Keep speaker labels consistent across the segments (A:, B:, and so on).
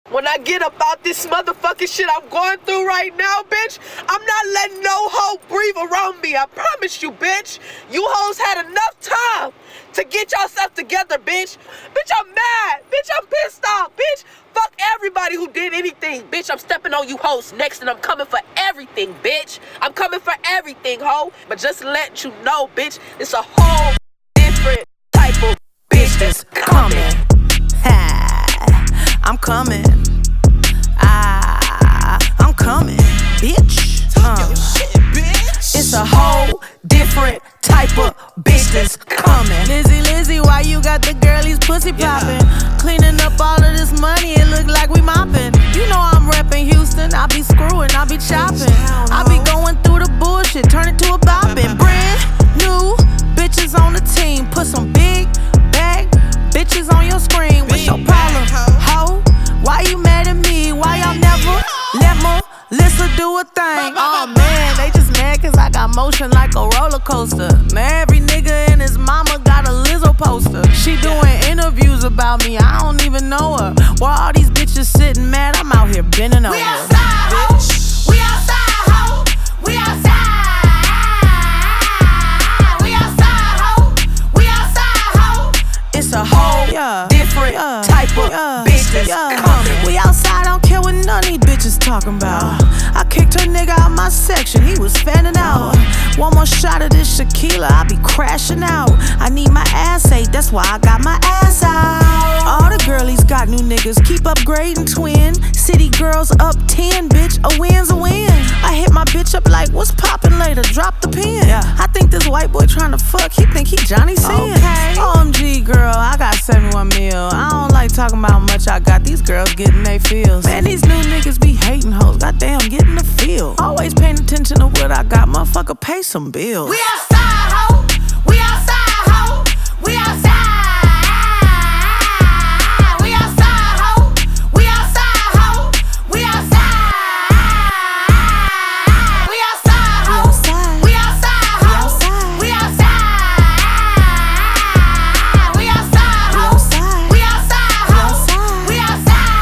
A: When I get about this motherfucking shit I'm going through right now, bitch, I'm not letting no hoe breathe around me. I promise you, bitch. You hoes had enough time to get yourself together, bitch. Bitch, I'm mad. Bitch, I'm pissed off, bitch. Fuck everybody who did anything. Bitch, I'm stepping on you hoes next and I'm coming for everything, bitch. I'm coming for everything, hoe. But just to let you know, bitch, it's a whole different type of bitch that's coming.
B: I'm coming. I'm coming, bitch. It's a whole different type of bitch that's coming. Lizzie, why you got the girlies pussy poppin'? Cleaning up all of this money, it look like we mopping. You know I'm reppin' Houston, I be screwing, I be chopping. I be going through the bullshit, turn it to a boppin'. Brand new bitches on the team, put some big bag bitches on your screen. What's your problem, ho? Why you mad at me? Why y'all never let Melissa do a thing? Oh man, they just mad cause I got motion like a roller coaster. Man, every nigga and his mama got a Lizzo poster. She doing interviews about me, I don't even know her. While all these bitches sitting mad, I'm out here bending over.
C: We outside, ho. We outside, ho. We outside. We outside, ho. We outside, ho.
B: It's a whole different type of bitch that's coming. We outside, don't care what none of these bitches talking about. I kicked her nigga out my section, he was fanning out. One more shot of this Shaquilla, I be crashing out. I need my ass ate, that's why I got my ass out. All the girlies got new niggas, keep upgrading twin. City girls up 10, bitch, a win's a win. I hit my bitch up like, what's poppin' later, drop the pen. I think this white boy tryna fuck, he think he Johnny Sins. OMG girl, I got 71 mil. I don't like talking about how much I got, these girls getting they feels. Man, these new niggas be hating hoes, goddamn, get in the field. Always paying attention to what I got, motherfucker, pay some bills.
C: We outside, ho. We outside, ho. We outside. We outside, ho. We outside, ho. We outside. We outside, ho. We outside, ho. We outside. We outside, ho. We outside, ho. We outside.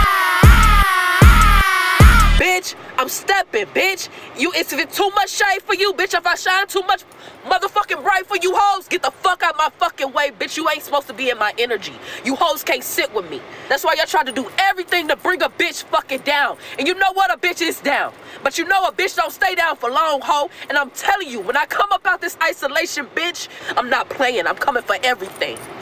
A: Bitch, I'm stepping, bitch. If it's too much shade for you, bitch, if I shine too much motherfucking bright for you hoes, get the fuck out my fucking way, bitch. You ain't supposed to be in my energy. You hoes can't sit with me. That's why y'all try to do everything to bring a bitch fucking down. And you know what? A bitch is down. But you know a bitch don't stay down for long, ho. And I'm telling you, when I come up out this isolation, bitch, I'm not playing. I'm coming for everything.